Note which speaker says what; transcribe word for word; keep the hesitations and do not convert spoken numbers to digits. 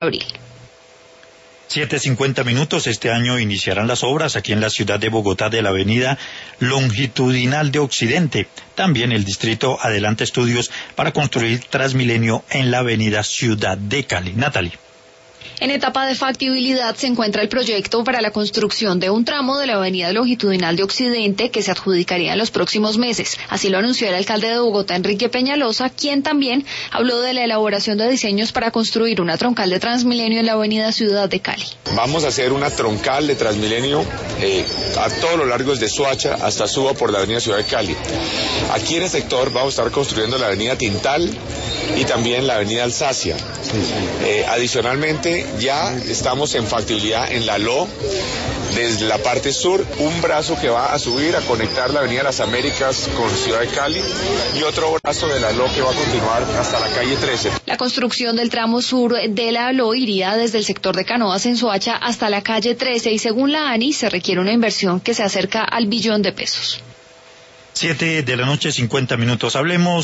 Speaker 1: abril.
Speaker 2: siete cincuenta minutos. Este año iniciarán las obras aquí en la ciudad de Bogotá de la avenida longitudinal de Occidente. También el distrito adelanta estudios para construir Transmilenio en la avenida Ciudad de Cali. Natalie.
Speaker 1: En etapa de factibilidad se encuentra el proyecto para la construcción de un tramo de la avenida longitudinal de Occidente que se adjudicaría en los próximos meses. Así lo anunció el alcalde de Bogotá, Enrique Peñalosa, quien también habló de la elaboración de diseños para construir una troncal de Transmilenio en la avenida Ciudad de Cali.
Speaker 3: Vamos a hacer una troncal de Transmilenio eh, a todo lo largo desde Soacha hasta Suba por la avenida Ciudad de Cali. Aquí en el sector vamos a estar construyendo la avenida Tintal y también la avenida Alsacia. Eh, adicionalmente, ya estamos en factibilidad en la L O, desde la parte sur, un brazo que va a subir a conectar la avenida Las Américas con Ciudad de Cali y otro brazo de la L O que va a continuar hasta la calle trece.
Speaker 1: La construcción del tramo sur de la L O iría desde el sector de Canoas en Soacha hasta la calle trece y según la ANI se requiere una inversión que se acerca al billón de pesos.
Speaker 2: Siete de la noche, cincuenta minutos. Hablemos